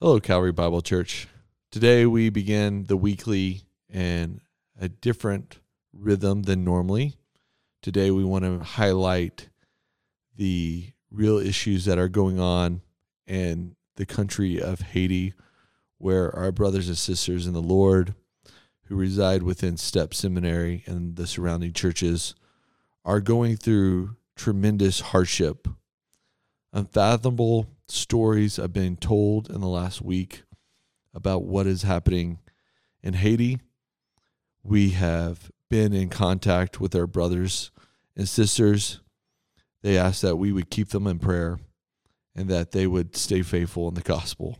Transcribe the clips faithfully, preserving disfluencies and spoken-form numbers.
Hello, Calvary Bible Church. Today we begin the weekly in a different rhythm than normally. Today we want to highlight the real issues that are going on in the country of Haiti, where our brothers and sisters in the Lord who reside within Step Seminary and the surrounding churches are going through tremendous hardship. Unfathomable stories have been told in the last week about what is happening in Haiti. We have been in contact with our brothers and sisters. They asked that we would keep them in prayer and that they would stay faithful in the gospel.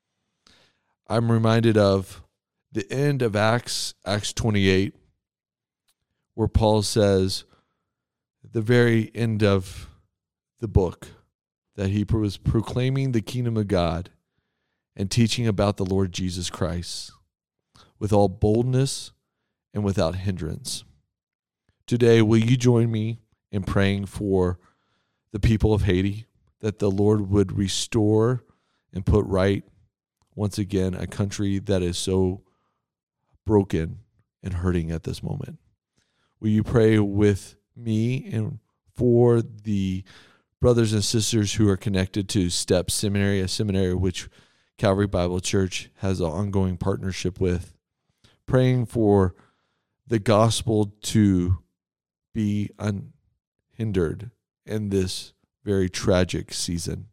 I'm reminded of the end of Acts, Acts twenty-eight, where Paul says, at the very end of the book, that he was proclaiming the kingdom of God and teaching about the Lord Jesus Christ with all boldness and without hindrance. Today, will you join me in praying for the people of Haiti, that the Lord would restore and put right, once again, a country that is so broken and hurting at this moment? Will you pray with me and for the brothers and sisters who are connected to Step Seminary, a seminary which Calvary Bible Church has an ongoing partnership with, praying for the gospel to be unhindered in this very tragic season?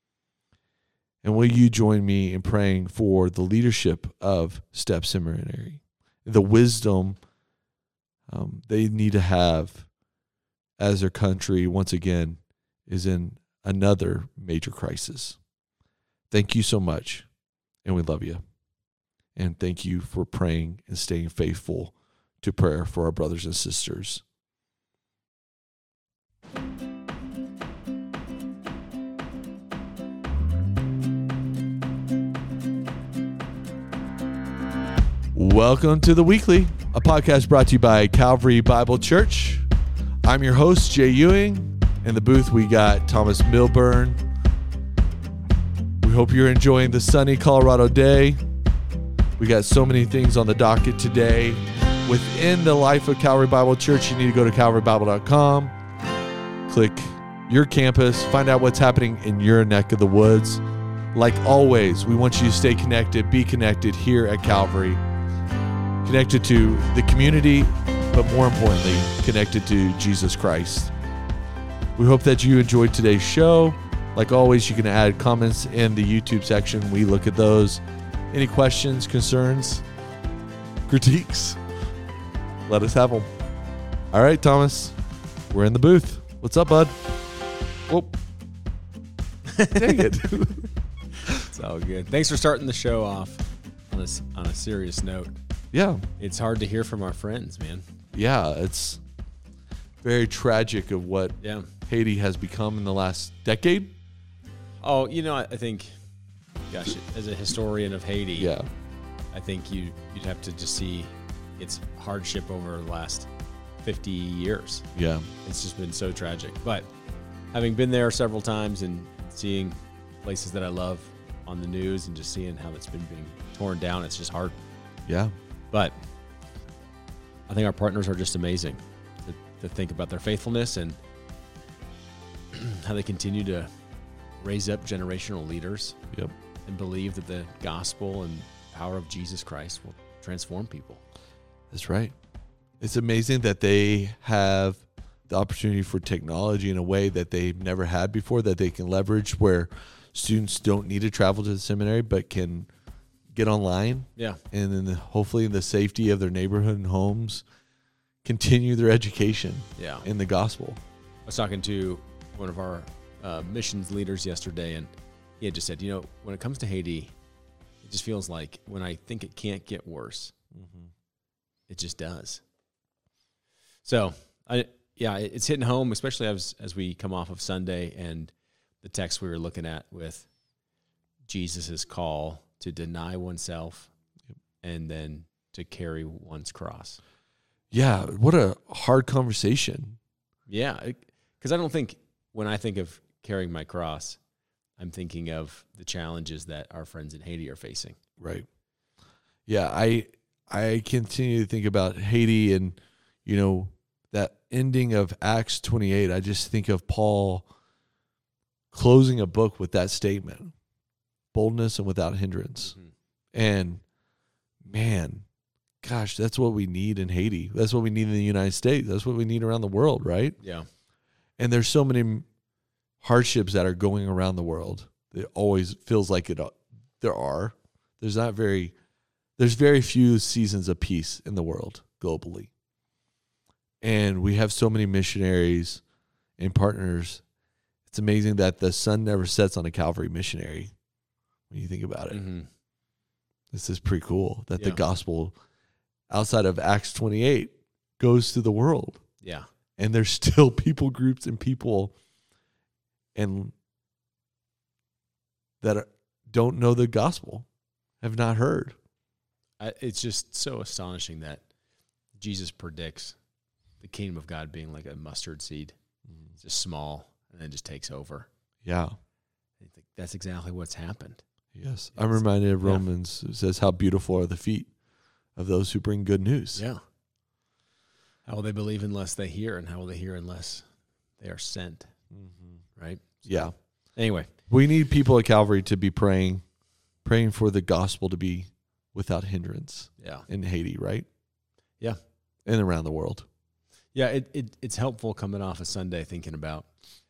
And will you join me in praying for the leadership of Step Seminary, the wisdom um, they need to have as their country, once again, is in another major crisis. Thank you so much, and we love you. And thank you for praying and staying faithful to prayer for our brothers and sisters. Welcome to The Weekly, a podcast brought to you by Calvary Bible Church. I'm your host, Jay Ewing. In the booth, we got Thomas Milburn. We hope you're enjoying the sunny Colorado day. We got so many things on the docket today. Within the life of Calvary Bible Church, you need to go to calvary bible dot com, click your campus, find out what's happening in your neck of the woods. Like always, we want you to stay connected, be connected here at Calvary, connected to the community, but more importantly, connected to Jesus Christ. We hope that you enjoyed today's show. Like always, you can add comments in the YouTube section. We look at those. Any questions, concerns, critiques, let us have them. All right, Thomas, we're in the booth. What's up, bud? Whoop. Dang it. It's all good. Thanks for starting the show off on a, on a serious note. Yeah. It's hard to hear from our friends, man. Yeah, it's very tragic of what yeah. Haiti has become in the last decade. Oh, you know, I think, gosh, as a historian of Haiti, yeah, I think you, you'd have to just see its hardship over the last fifty years. Yeah. It's just been so tragic. But having been there several times and seeing places that I love on the news and just seeing how it's been being torn down, it's just hard. Yeah. But I think our partners are just amazing to, to think about their faithfulness and how they continue to raise up generational leaders. Yep. And believe that the gospel and power of Jesus Christ will transform people. That's right. It's amazing that they have the opportunity for technology in a way that they've never had before, that they can leverage, where students don't need to travel to the seminary but can get online. Yeah. And then hopefully in the safety of their neighborhood and homes, continue their education Yeah. in the gospel. I was talking to one of our uh, missions leaders yesterday, and he had just said, you know, when it comes to Haiti, it just feels like when I think it can't get worse, mm-hmm. it just does. So, I yeah, it's hitting home, especially as as we come off of Sunday and the text we were looking at with Jesus' call to deny oneself yep. and then to carry one's cross. Yeah, what a hard conversation. Yeah, because I don't think when I think of carrying my cross, I'm thinking of the challenges that our friends in Haiti are facing. Right. Yeah, I I continue to think about Haiti and, you know, that ending of Acts twenty-eight. I just think of Paul closing a book with that statement, boldness and without hindrance. Mm-hmm. And man, gosh, that's what we need in Haiti. That's what we need in the United States. That's what we need around the world, right? Yeah. And there's so many hardships that are going around the world. It always feels like it. There are. There's not very, there's very few seasons of peace in the world globally. And we have so many missionaries and partners. It's amazing that the sun never sets on a Calvary missionary when you think about it. Mm-hmm. This is pretty cool that Yeah. the gospel outside of Acts twenty-eight goes to the world. Yeah. And there's still people groups and people and that are, don't know the gospel, have not heard. I, it's just so astonishing that Jesus predicts the kingdom of God being like a mustard seed. It's just small and then just takes over. Yeah. I think that's exactly what's happened. Yes. I'm reminded of Yeah. Romans. It says, how beautiful are the feet of those who bring good news. Yeah. How will they believe unless they hear, and how will they hear unless they are sent? Mm-hmm. Right? Yeah. Anyway. We need people at Calvary to be praying, praying for the gospel to be without hindrance Yeah. in Haiti, right? Yeah. And around the world. Yeah, it, it it's helpful coming off a Sunday thinking about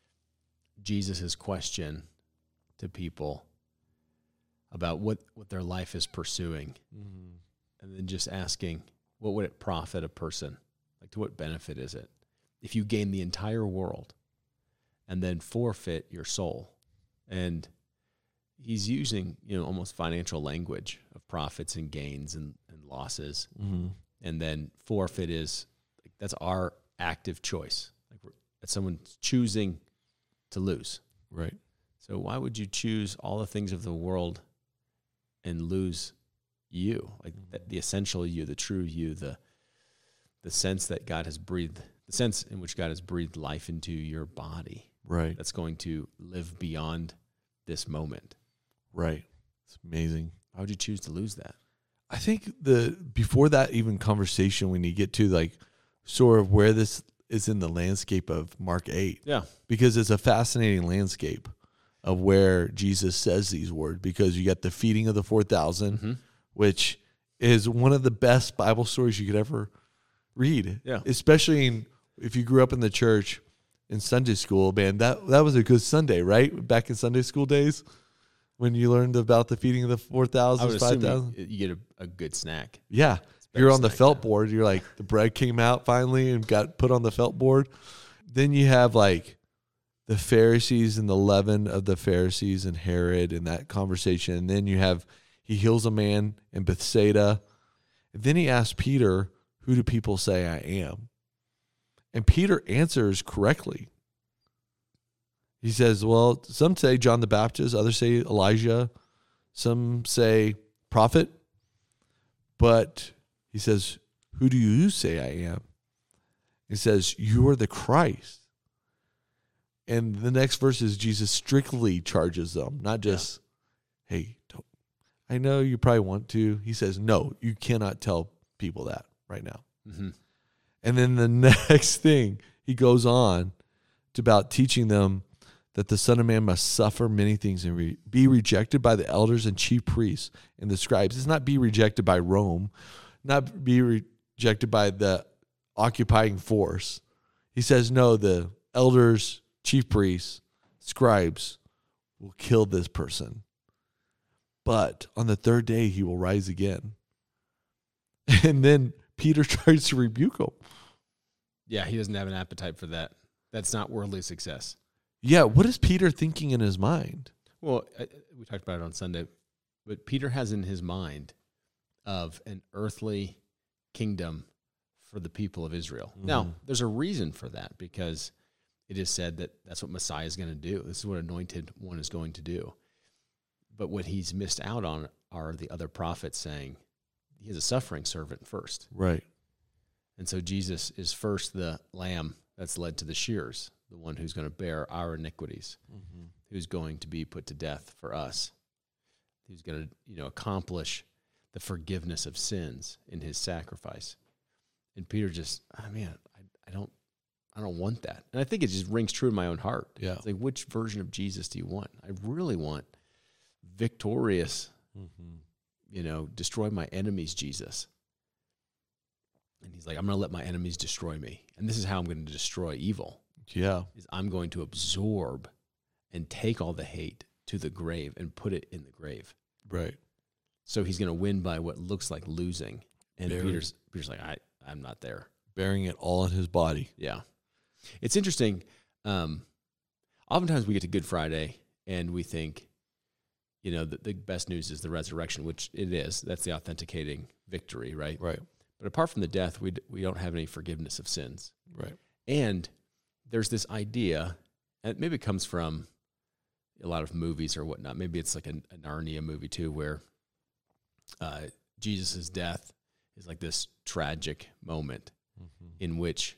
Jesus' question to people about what, what their life is pursuing, Mm-hmm. and then just asking, what would it profit a person? Like, to what benefit is it if you gain the entire world and then forfeit your soul? And he's using, you know, almost financial language of profits and gains and, and losses. Mm-hmm. And then forfeit is, like, that's our active choice. Like, we're, that's someone choosing to lose. Right. So why would you choose all the things of the world and lose you? Like, the, the essential you, the true you, the the sense that God has breathed, the sense in which God has breathed life into your body. Right. That's going to live beyond this moment. Right. It's amazing. Why would you choose to lose that? I think the before that even conversation, when you get to like sort of where this is in the landscape of Mark eight, Yeah. because it's a fascinating landscape of where Jesus says these words, because you got the feeding of the four thousand, Mm-hmm. which is one of the best Bible stories you could ever read. Yeah. Especially in, if you grew up in the church in Sunday school, man, that, that was a good Sunday, right? Back in Sunday school days when you learned about the feeding of the four I thousand, would five assume thousand. you, you get a, a good snack. Yeah. better You're on the snack felt time. board. You're like, the bread came out finally and got put on the felt board. Then you have like the Pharisees and the leaven of the Pharisees and Herod and that conversation. And then you have, he heals a man in Bethsaida. And then he asks Peter, who do people say I am? And Peter answers correctly. He says, well, some say John the Baptist, others say Elijah, some say prophet. But he says, who do you say I am? He says, you are the Christ. And the next verse is Jesus strictly charges them, not just, yeah. hey, don't, I know you probably want to. He says, no, you cannot tell people that right now. Mm-hmm. And then the next thing, he goes on to about teaching them that the Son of Man must suffer many things and re- be rejected by the elders and chief priests and the scribes. It's not be rejected by Rome, not be re- rejected by the occupying force. He says, no, the elders, chief priests, scribes will kill this person. But on the third day, he will rise again. And then Peter tries to rebuke him. Yeah, he doesn't have an appetite for that. That's not worldly success. Yeah, what is Peter thinking in his mind? Well, I, we talked about it on Sunday, but Peter has in his mind of an earthly kingdom for the people of Israel. Mm-hmm. Now, there's a reason for that, because it is said that that's what Messiah is going to do. This is what anointed one is going to do. But what he's missed out on are the other prophets saying he is a suffering servant first. Right. And so Jesus is first the lamb that's led to the shears. the one who's going to bear our iniquities, Mm-hmm. who's going to be put to death for us, who's going to, you know, accomplish the forgiveness of sins in his sacrifice. And Peter just, oh man, I, I don't, I don't want that. And I think it just rings true in my own heart. Yeah. It's like, which version of Jesus do you want? I really want victorious, Mm-hmm. you know, destroy my enemies, Jesus. And he's like, I'm going to let my enemies destroy me. And this is how I'm going to destroy evil. Yeah. Is I'm going to absorb and take all the hate to the grave and put it in the grave. Right. So he's going to win by what looks like losing. And Very. Peter's Peter's like, I, I'm not there. Bearing it all in his body. Yeah. It's interesting. Um, oftentimes we get to Good Friday and we think, you know, the, the best news is the resurrection, which it is. That's the authenticating victory, right? Right. But apart from the death, we d- we don't have any forgiveness of sins. Right. And there's this idea, and maybe it comes from a lot of movies or whatnot. Maybe it's like a, a Narnia movie too, where uh, Jesus' death is like this tragic moment Mm-hmm. in which,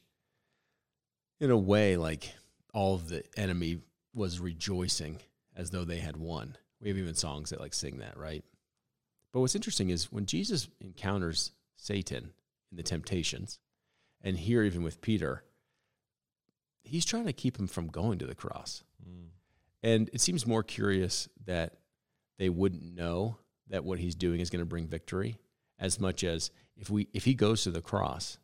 in a way, like all of the enemy was rejoicing as though they had won. We have even songs that like sing that, right? But what's interesting is when Jesus encounters Satan in the temptations, and here even with Peter, he's trying to keep him from going to the cross. Mm. And it seems more curious that they wouldn't know that what he's doing is going to bring victory, as much as if we if he goes to the cross,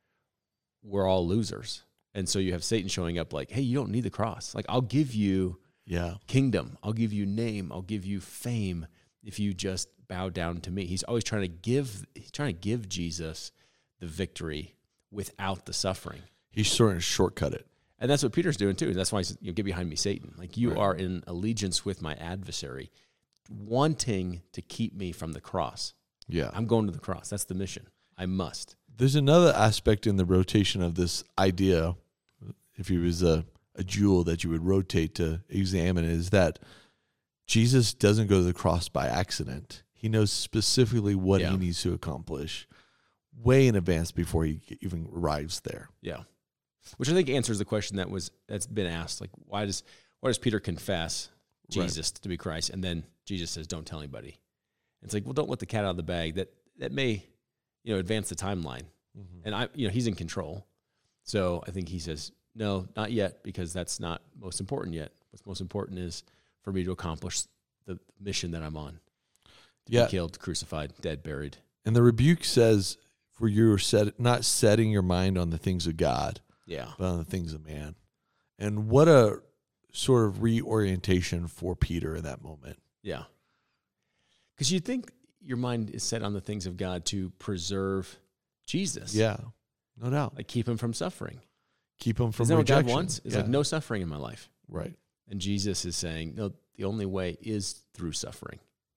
we're all losers. And so you have Satan showing up like, hey, you don't need the cross. Like, I'll give you Yeah. kingdom. I'll give you name. I'll give you fame if you just bow down to me. He's always trying to give, he's trying to give Jesus the victory without the suffering. He's sort of shortcut it. And that's what Peter's doing too. That's why he says, you know, get behind me, Satan. Like, you Right. are in allegiance with my adversary, wanting to keep me from the cross. Yeah. I'm going to the cross. That's the mission. I must. There's another aspect in the rotation of this idea, if he was a, a jewel that you would rotate to examine, is that Jesus doesn't go to the cross by accident. He knows specifically what Yeah. he needs to accomplish way in advance before he even arrives there. Yeah. Which I think answers the question that was, that's been asked. Like, why does, why does Peter confess Jesus to be Christ? And then Jesus says, don't tell anybody. And it's like, well, don't let the cat out of the bag. That, that may, you know, advance the timeline. Mm-hmm. And I, you know, he's in control. So I think he says, no, not yet, because that's not most important yet. What's most important is for me to accomplish the mission that I'm on. To Yeah. be killed, crucified, dead, buried. And the rebuke says, for you are set, not setting your mind on the things of God, Yeah. but on the things of man. And what a sort of reorientation for Peter in that moment. Yeah. Because you think your mind is set on the things of God to preserve Jesus. Yeah, no doubt. Like, keep him from suffering. Keep him from Isn't that what rejection. God wants? It's Yeah. like no suffering in my life. Right. And Jesus is saying, no, the only way is through suffering.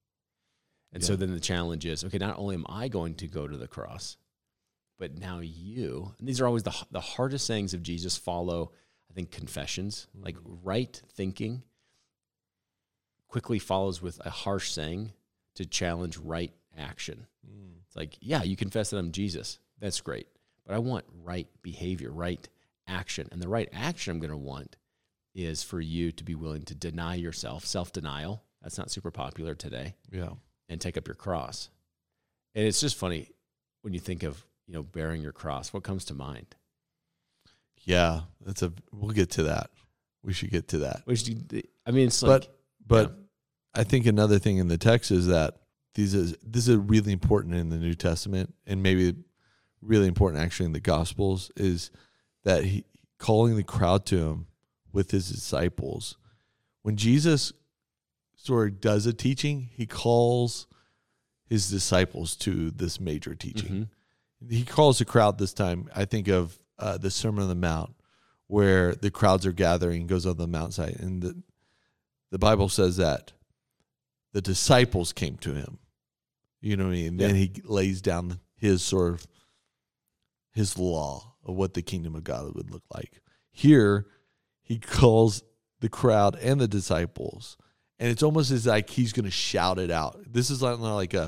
And so Yeah. then the challenge is, okay, not only am I going to go to the cross, but now you, and these are always the, the hardest sayings of Jesus follow, I think, confessions, Mm-hmm. like right thinking quickly follows with a harsh saying to challenge right action. Mm. It's like, yeah, you confess that I'm Jesus. That's great. But I want right behavior, right action. And the right action I'm going to want is for you to be willing to deny yourself, self-denial. That's not super popular today. Yeah. And take up your cross. And it's just funny when you think of, you know, bearing your cross, what comes to mind? Yeah. That's a, we'll get to that. We should get to that. Which, I mean, it's like, But, but yeah. I think another thing in the text is that these is, this is really important in the New Testament, and maybe really important actually in the Gospels, is that he calling the crowd to him with his disciples. When Jesus sort of does a teaching, he calls his disciples to this major teaching. Mhm. He calls the crowd this time, I think of uh, the Sermon on the Mount, where the crowds are gathering, goes on the mountainside, and the, the Bible says that the disciples came to him. You know what I mean? And Yeah. then he lays down his sort of his law of what the kingdom of God would look like. Here, he calls the crowd and the disciples, and it's almost as like he's going to shout it out. This is not like a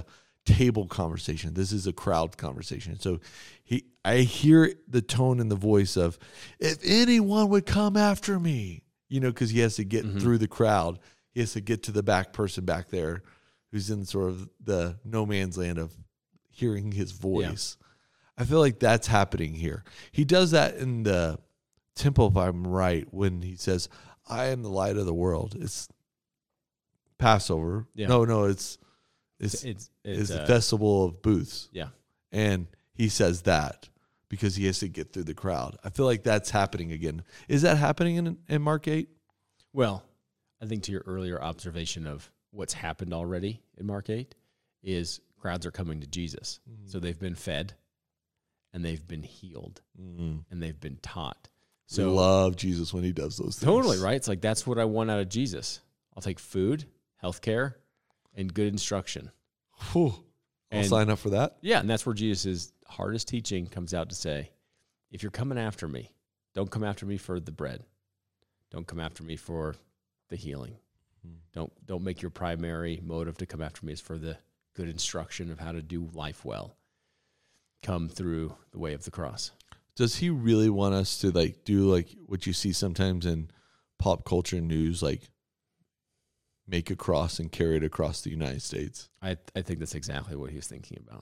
table conversation. This is a crowd conversation. So he, I hear the tone and the voice of, if anyone would come after me, you know, because he has to get mm-hmm. through the crowd. He has to get to the back person back there who's in sort of the no man's land of hearing his voice. Yeah. I feel like that's happening here. He does that in the temple, if I'm right, when he says, I am the light of the world. It's Passover. Yeah. No, no, it's it's it's, it's, it's uh, the festival of booths. Yeah. And he says that because he has to get through the crowd. I feel like that's happening again. Is that happening in, in Mark eight? Well, I think to your earlier observation of what's happened already in Mark eight is crowds are coming to Jesus. Mm-hmm. So they've been fed and they've been healed mm-hmm. and they've been taught. So we love Jesus when he does those things. Totally, right? It's like, that's what I want out of Jesus. I'll take food, healthcare, and good instruction. Whew. I'll and, sign up for that. Yeah, and that's where Jesus' hardest teaching comes out to say, if you're coming after me, don't come after me for the bread. Don't come after me for the healing. Hmm. Don't don't make your primary motive to come after me is for the good instruction of how to do life well. Come through the way of the cross. Does he really want us to like do like what you see sometimes in pop culture news, like make a cross and carry it across the United States? I I think that's exactly what he was thinking about.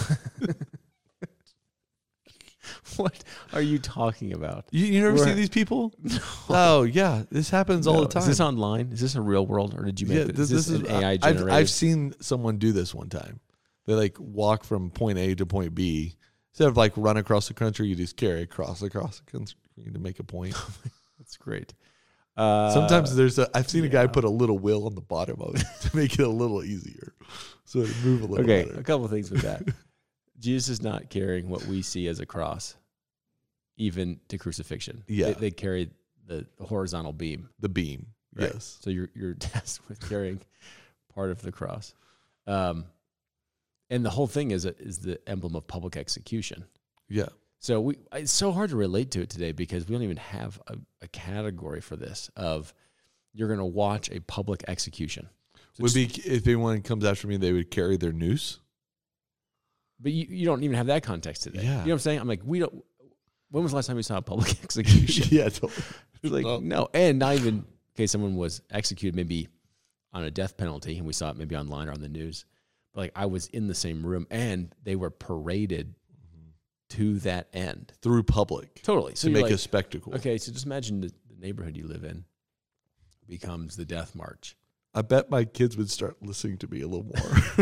What are you talking about? You, you never We're, see these people? No. Oh, yeah. This happens no. all the time. Is this online? Is this a real world, or did you make yeah, this? Is this, this is an A I generated? I've, I've seen someone do this one time. They like walk from point A to point B. Instead of like run across the country, you just carry across across the country to make a point. That's great. Uh, Sometimes there's a. I've seen yeah. a guy put a little wheel on the bottom of it to make it a little easier, so it move a little. Okay, better. A couple of things with that. Jesus is not carrying what we see as a cross, even to crucifixion. Yeah, they, they carry the, the horizontal beam. The beam, right? Yes. So you're you're tasked with carrying part of the cross, um, and the whole thing is a, is the emblem of public execution. Yeah. So we it's so hard to relate to it today because we don't even have a, a category for this of you're going to watch a public execution. So would be if anyone comes after me, they would carry their noose. But you, you don't even have that context today. Yeah. You know what I'm saying? I'm like, we don't. When was the last time we saw a public execution? Yeah, totally. Like no. no, and not even. Okay, someone was executed maybe on a death penalty, and we saw it maybe online or on the news. But like, I was in the same room, and they were paraded mm-hmm. to that end through public, totally so to make like, a spectacle. Okay, so just imagine the, the neighborhood you live in becomes the death march. I bet my kids would start listening to me a little more.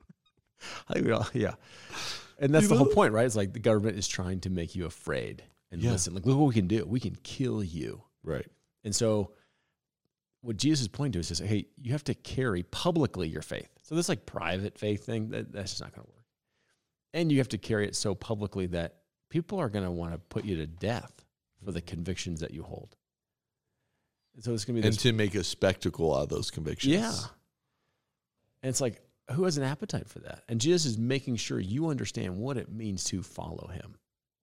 I mean, yeah. And that's you the know? whole point, right? It's like the government is trying to make you afraid and yeah. listen. Like, look what we can do. We can kill you. Right. And so what Jesus is pointing to is, just, hey, you have to carry publicly your faith. So this like private faith thing, that, that's just not going to work. And you have to carry it so publicly that people are going to want to put you to death for the convictions that you hold. And so it's going to be this, and to make a spectacle out of those convictions. Yeah. And it's like, who has an appetite for that? And Jesus is making sure you understand what it means to follow him.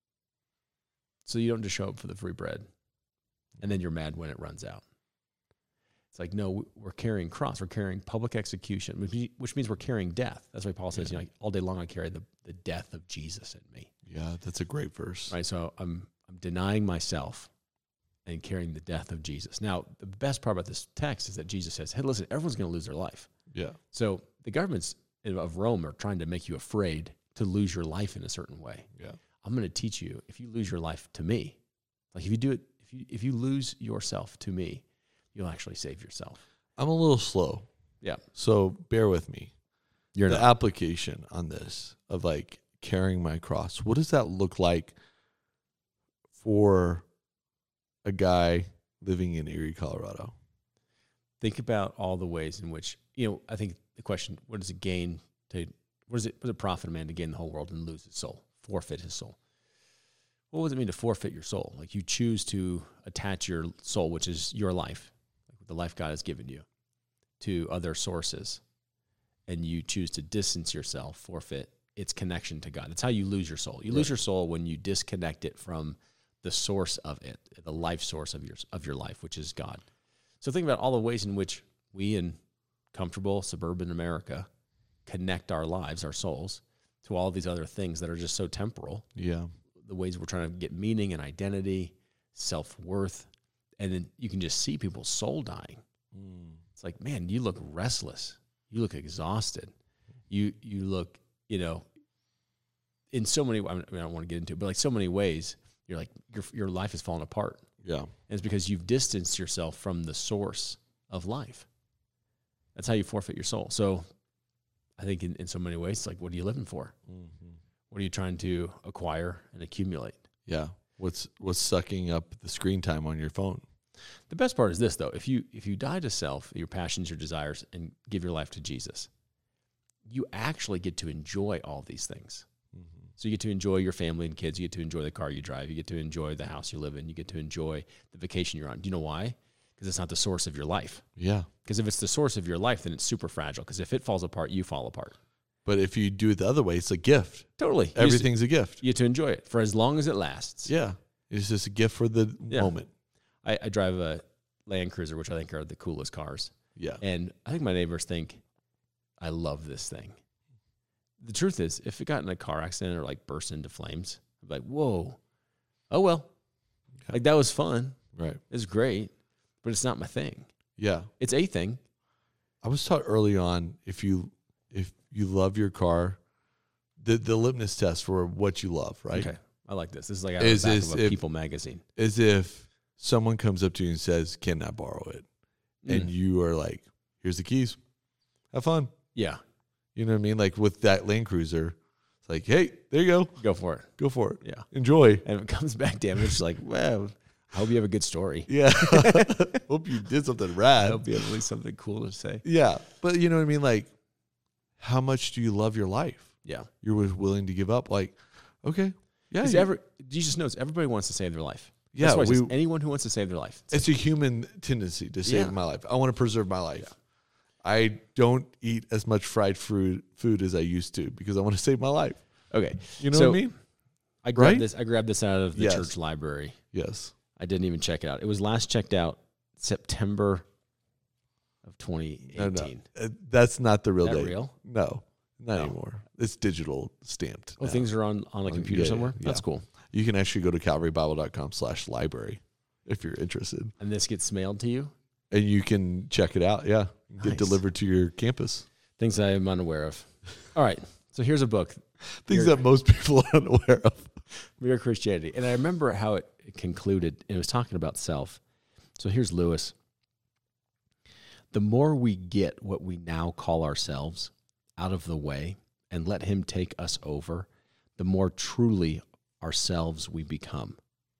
So you don't just show up for the free bread and then you're mad when it runs out. It's like, no, we're carrying cross. We're carrying public execution, which means we're carrying death. That's why Paul says, yeah. you know, all day long I carry the, the death of Jesus in me. Yeah, that's a great verse. Right, so I'm I'm denying myself and carrying the death of Jesus. Now, the best part about this text is that Jesus says, hey, listen, everyone's going to lose their life. Yeah. So the governments of Rome are trying to make you afraid to lose your life in a certain way. Yeah. I'm going to teach you, if you lose your life to me, like if you do it, if you if you lose yourself to me, you'll actually save yourself. I'm a little slow. Yeah. So bear with me. You're the not. application on this of like carrying my cross. What does that look like for a guy living in Erie, Colorado? Think about all the ways in which, you know, I think the question, what does it gain to, what does it, what does it profit a man to gain the whole world and lose his soul, forfeit his soul? What does it mean to forfeit your soul? Like you choose to attach your soul, which is your life, like the life God has given you, to other sources, and you choose to distance yourself, forfeit its connection to God. That's how you lose your soul. You right. lose your soul when you disconnect it from the source of it, the life source of your of your life, which is God. So think about all the ways in which we in comfortable suburban America connect our lives, our souls, to all these other things that are just so temporal. Yeah. The ways we're trying to get meaning and identity, self-worth, and then you can just see people's soul dying. Mm. It's like, man, you look restless. You look exhausted. You you look, you know, in so many, I, mean, I don't want to get into it, but like so many ways, you're like, your your life is falling apart. Yeah. And it's because you've distanced yourself from the source of life. That's how you forfeit your soul. So I think in, in so many ways, it's like, what are you living for? Mm-hmm. What are you trying to acquire and accumulate? Yeah. What's what's sucking up the screen time on your phone? The best part is this, though. If you if you die to self, your passions, your desires, and give your life to Jesus, you actually get to enjoy all these things. Mm-hmm. So you get to enjoy your family and kids. You get to enjoy the car you drive. You get to enjoy the house you live in. You get to enjoy the vacation you're on. Do you know why? Because it's not the source of your life. Yeah. Because if it's the source of your life, then it's super fragile. Because if it falls apart, you fall apart. But if you do it the other way, it's a gift. Totally. Everything's you a gift. You get to enjoy it for as long as it lasts. Yeah. It's just a gift for the yeah. moment. I, I drive a Land Cruiser, which I think are the coolest cars. Yeah. And I think my neighbors think, I love this thing. The truth is, if it got in a car accident or like burst into flames, I'd be like, whoa, oh well. Yeah. Like that was fun. Right. It's great, but it's not my thing. Yeah. It's a thing. I was taught early on, if you if you love your car, the, the litmus test for what you love, right? Okay. I like this. This is like out is, of the back is of a if, People magazine. As if someone comes up to you and says, can I borrow it? Mm. And you are like, here's the keys. Have fun. Yeah. You know what I mean? Like with that Land Cruiser, it's like, hey, there you go. Go for it. Go for it. Yeah. Enjoy. And if it comes back damaged, like, well, I hope you have a good story. Yeah. Hope you did something rad. I hope you have at least something cool to say. Yeah. But you know what I mean? Like, how much do you love your life? Yeah. You're willing to give up. Like, okay. Yeah. You, every, Jesus knows everybody wants to save their life. Yeah. That's why we, says, anyone who wants to save their life. It's, it's a human tendency to save yeah. my life. I want to preserve my life. Yeah. I don't eat as much fried food food as I used to because I want to save my life. Okay. You know so what I mean? I grabbed right? this I grabbed this out of the yes. church library. Yes. I didn't even check it out. It was last checked out September of twenty eighteen. No, no. That's not the real Is that date. real? No, not No. anymore. It's digital stamped. Oh, now. things are on, on a computer yeah, somewhere? yeah. That's cool. You can actually go to calvarybible.com slash library if you're interested. And this gets mailed to you? And you can check it out. Yeah. Nice. Get delivered to your campus. Things I am unaware of. All right. So here's a book. Things Mere, that most people are unaware of. Mere Christianity. And I remember how it, it concluded. It was talking about self. So here's Lewis. The more we get what we now call ourselves out of the way and let him take us over, the more truly ourselves we become.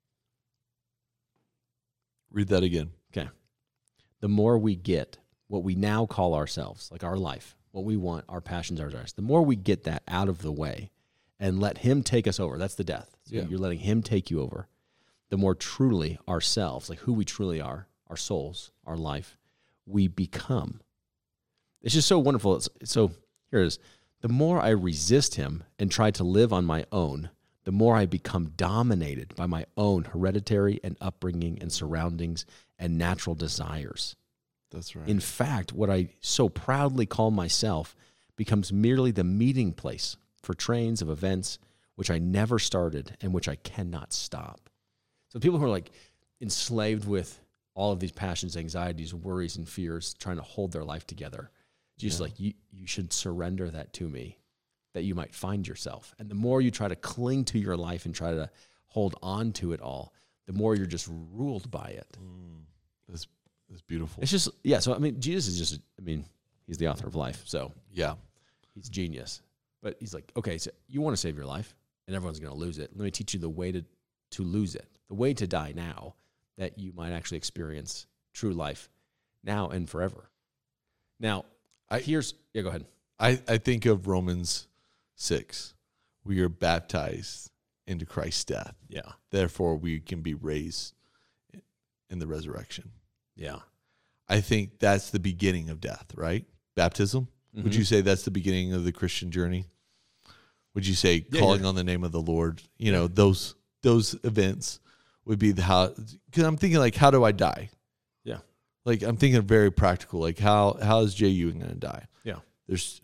Read that again. Okay. The more we get what we now call ourselves, like our life, what we want, our passions, our desires, the more we get that out of the way and let him take us over. That's the death. So yeah. You're letting him take you over. The more truly ourselves, like who we truly are, our souls, our life, we become. It's just so wonderful. It's, so here it is. The more I resist him and try to live on my own, the more I become dominated by my own hereditary and upbringing and surroundings and natural desires. That's right. In fact, what I so proudly call myself becomes merely the meeting place for trains of events which I never started and which I cannot stop. So people who are like enslaved with all of these passions, anxieties, worries, and fears, trying to hold their life together, just yeah. like you, you should surrender that to me, that you might find yourself. And the more you try to cling to your life and try to hold on to it all, the more you're just ruled by it. Mm, that's that's beautiful. It's just, yeah, so I mean, Jesus is just, I mean, he's the author of life, so yeah, he's genius. But he's like, okay, so you want to save your life, and everyone's going to lose it. Let me teach you the way to, to lose it, the way to die now, that you might actually experience true life now and forever. Now, I, here's, yeah, go ahead. I, I think of Romans six. We are baptized into Christ's death. Yeah. Therefore, we can be raised in the resurrection. Yeah. I think that's the beginning of death, right? Baptism. Mm-hmm. Would you say that's the beginning of the Christian journey? Would you say yeah, calling yeah. on the name of the Lord? You know, those those events would be the how, because I'm thinking like, how do I die? Yeah. Like I'm thinking very practical, like how how is Jay Ewing going to die? Yeah. There's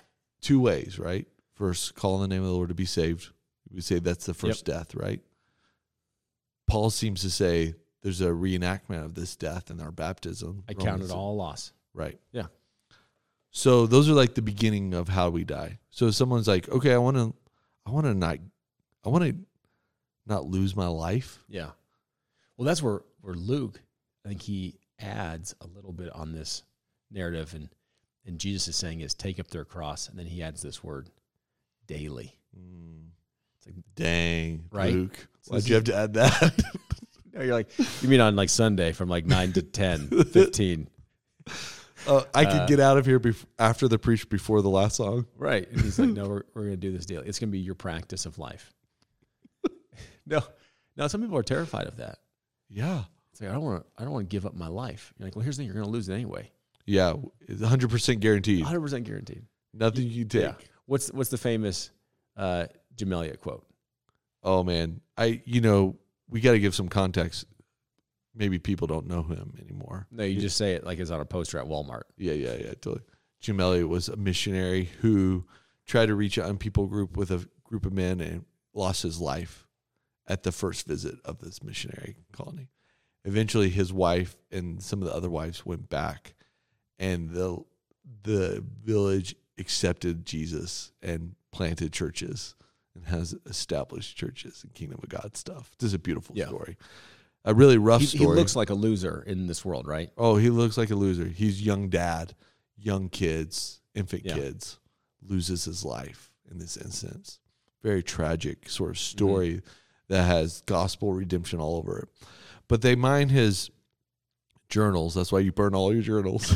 two ways, right? First, call on the name of the Lord to be saved. We say that's the first yep. death, right? Paul seems to say there's a reenactment of this death in our baptism. I count it all a loss. Right. Yeah. So those are like the beginning of how we die. So if someone's like, okay, I want to, I want to not, I want to not lose my life. Yeah. Well, that's where, where Luke, I think he adds a little bit on this narrative, and, and Jesus is saying is take up their cross, and then he adds this word, daily. Mm. It's like, dang, right? Luke, why'd you have to add that? No, you're like, you mean on like Sunday from like nine to ten, fifteen. Uh, I could uh, get out of here bef- after the preach before the last song. Right. And he's like, no, we're, we're going to do this daily. It's going to be your practice of life. no, no, some people are terrified of that. Yeah. It's like, I don't want to, I don't want to give up my life. You're like, well, here's the thing. You're going to lose it anyway. Yeah. It's one hundred percent guaranteed. one hundred percent guaranteed. Nothing you take. Yeah. What's, what's the famous uh, Jim Elliott quote? Oh man. I, you know, we got to give some context. Maybe people don't know him anymore. No, you just say it like it's on a poster at Walmart. Yeah, yeah, yeah, totally. Jim Elliott was a missionary who tried to reach a young people group with a group of men and lost his life at the first visit of this missionary colony. Eventually, his wife and some of the other wives went back, and the the village accepted Jesus and planted churches and has established churches and Kingdom of God stuff. This is a beautiful yeah. story. A really rough he, story. He looks like a loser in this world, right? Oh, he looks like a loser. He's young dad, young kids, infant yeah. kids, loses his life in this instance. Very tragic sort of story mm-hmm. that has gospel redemption all over it. But they mine his journals. That's why you burn all your journals.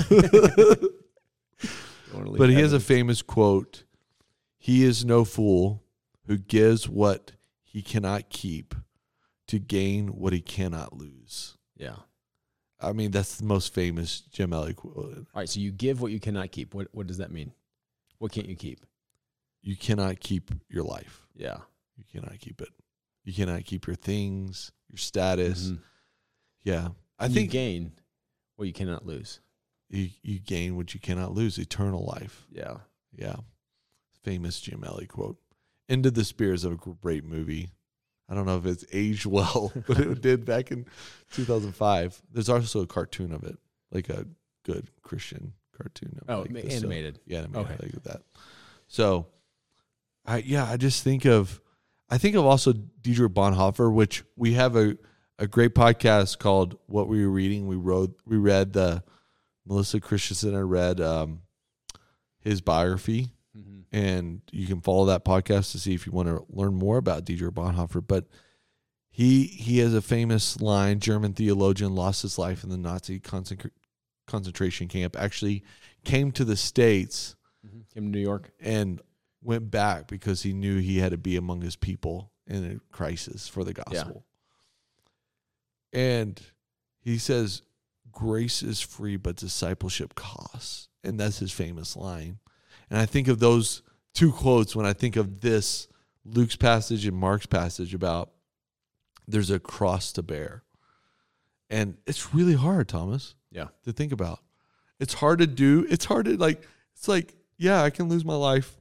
But he has a famous quote. He is no fool who gives what he cannot keep to gain what he cannot lose. Yeah. I mean, that's the most famous Jim Elliott quote. All right, so you give what you cannot keep. What what does that mean? What can't you keep? You cannot keep your life. Yeah. You cannot keep it. You cannot keep your things, your status. Mm-hmm. Yeah. I and think you gain what you cannot lose. You you gain what you cannot lose, eternal life. Yeah. Yeah. Famous Jim Elliott quote. Into the Spear is a great movie. I don't know if it's aged well, but it did back in two thousand five. There's also a cartoon of it, like a good Christian cartoon. Oh, like animated. So, yeah, animated. Okay. Like that. So, I yeah, I just think of, I think of also Dietrich Bonhoeffer, which we have a, a great podcast called What We Were Reading. We wrote, we read the Melissa Christensen. I read um, his biography. Mm-hmm. And you can follow that podcast to see if you want to learn more about Dietrich Bonhoeffer. But he he has a famous line, German theologian, lost his life in the Nazi concentra- concentration camp, actually came to the States, mm-hmm. came to New York, and went back because he knew he had to be among his people in a crisis for the gospel. Yeah. And he says, grace is free, but discipleship costs. And that's his famous line. And I think of those two quotes when I think of this, Luke's passage and Mark's passage about there's a cross to bear. And it's really hard, Thomas, yeah, to think about. It's hard to do. It's hard to like, it's like, yeah, I can lose my life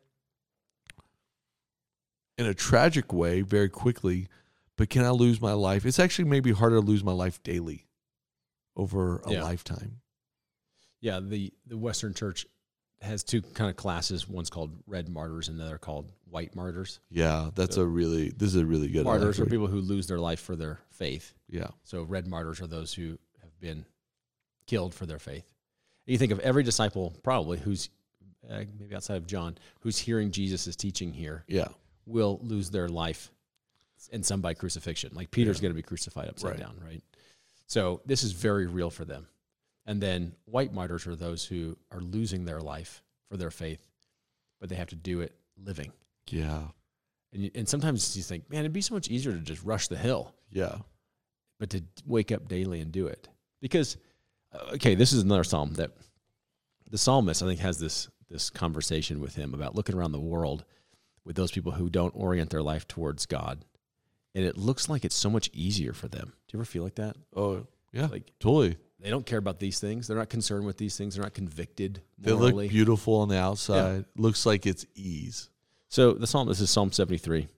in a tragic way very quickly, but can I lose my life? It's actually maybe harder to lose my life daily over a yeah. lifetime. Yeah, the, the Western church has two kind of classes. One's called red martyrs and the other called white martyrs. Yeah, that's so a really, this is a really good martyrs are people who lose their life for their faith. Yeah. So red martyrs are those who have been killed for their faith. And you think of every disciple probably who's, uh, maybe outside of John, who's hearing Jesus' teaching here, yeah, will lose their life in some by crucifixion. Like Peter's yeah. going to be crucified upside right. down, right? So this is very real for them. And then white martyrs are those who are losing their life for their faith, but they have to do it living. Yeah. And you, and sometimes you think, man, it'd be so much easier to just rush the hill. Yeah. But to wake up daily and do it. Because, okay, this is another psalm that the psalmist, I think, has this this conversation with him about looking around the world with those people who don't orient their life towards God. And it looks like it's so much easier for them. Do you ever feel like that? Oh, Yeah, Like, totally. they don't care about these things. They're not concerned with these things. They're not convicted They morally. look beautiful on the outside. Looks like it's ease. So the psalm, this is Psalm seventy-three.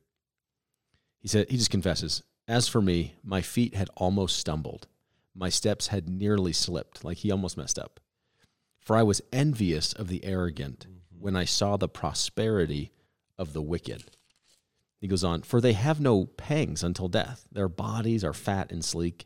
He said, he just confesses, as for me, my feet had almost stumbled. My steps had nearly slipped, like he almost messed up. For I was envious of the arrogant mm-hmm. when I saw the prosperity of the wicked. He goes on, for they have no pangs until death. Their bodies are fat and sleek.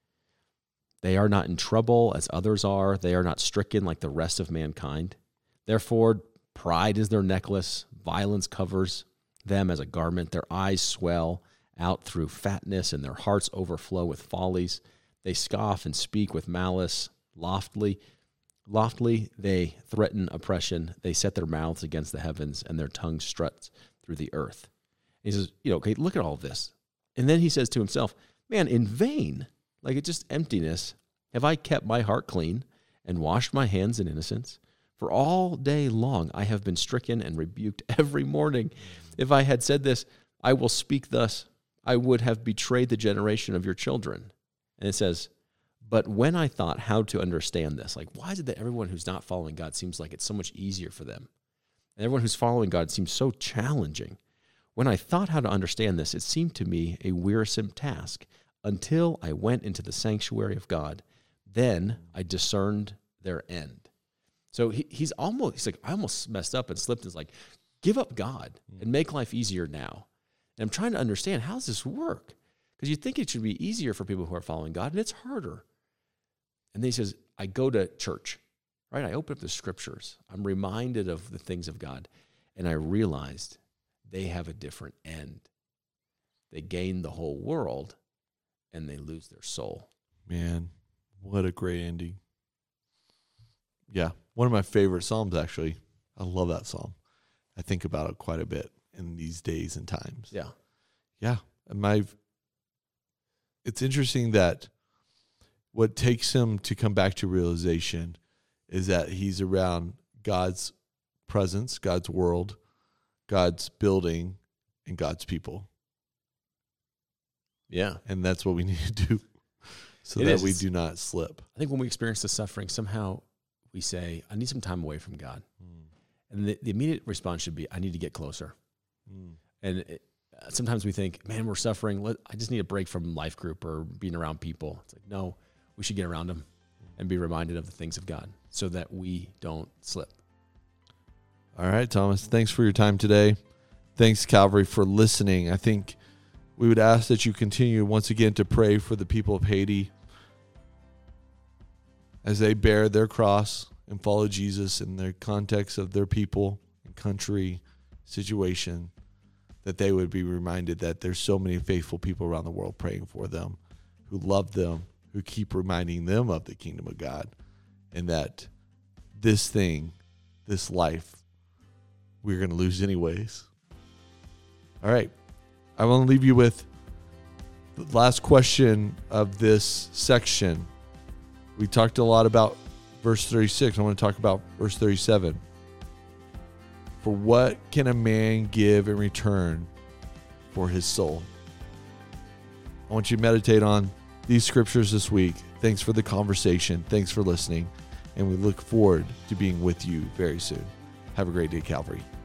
They are not in trouble as others are. They are not stricken like the rest of mankind. Therefore, pride is their necklace. Violence covers them as a garment. Their eyes swell out through fatness, and their hearts overflow with follies. They scoff and speak with malice. Loftily, loftily they threaten oppression. They set their mouths against the heavens, and their tongue struts through the earth. He says, you know, okay, look at all of this. And then he says to himself, man, in vain, like it's just emptiness, have I kept my heart clean and washed my hands in innocence? For all day long I have been stricken and rebuked every morning. If I had said this, I will speak thus, I would have betrayed the generation of your children. And it says, but when I thought how to understand this, like why is it that everyone who's not following God seems like it's so much easier for them? And everyone who's following God seems so challenging. When I thought how to understand this, it seemed to me a wearisome task until I went into the sanctuary of God. Then I discerned their end. So he, he's almost, he's like, I almost messed up and slipped. It's like, give up God and make life easier now. And I'm trying to understand, how does this work? Because you think it should be easier for people who are following God, and it's harder. And then he says, I go to church, right? I open up the scriptures. I'm reminded of the things of God. And I realized they have a different end. They gain the whole world, and they lose their soul. Man, what a great ending. Yeah, one of my favorite psalms, actually. I love that psalm. I think about it quite a bit in these days and times. Yeah. Yeah. And my, it's interesting that what takes him to come back to realization is that he's around God's presence, God's world, God's building, and God's people. Yeah. And that's what we need to do so It that is. we do not slip. I think when we experience the suffering, somehow we say, I need some time away from God. Mm. And the, the immediate response should be, I need to get closer. Mm. And it, uh, sometimes we think, man, we're suffering. Let, I just need a break from life group or being around people. It's like, no, we should get around them and be reminded of the things of God so that we don't slip. All right, Thomas, thanks for your time today. Thanks, Calvary, for listening. I think we would ask that you continue once again to pray for the people of Haiti as they bear their cross and follow Jesus in their context of their people and country situation, that they would be reminded that there's so many faithful people around the world praying for them, who love them, who keep reminding them of the kingdom of God, and that this thing, this life, we're going to lose anyways. All right. I want to leave you with the last question of this section. We talked a lot about verse thirty-six. I want to talk about verse thirty-seven. For what can a man give in return for his soul? I want you to meditate on these scriptures this week. Thanks for the conversation. Thanks for listening. And we look forward to being with you very soon. Have a great day, Calvary.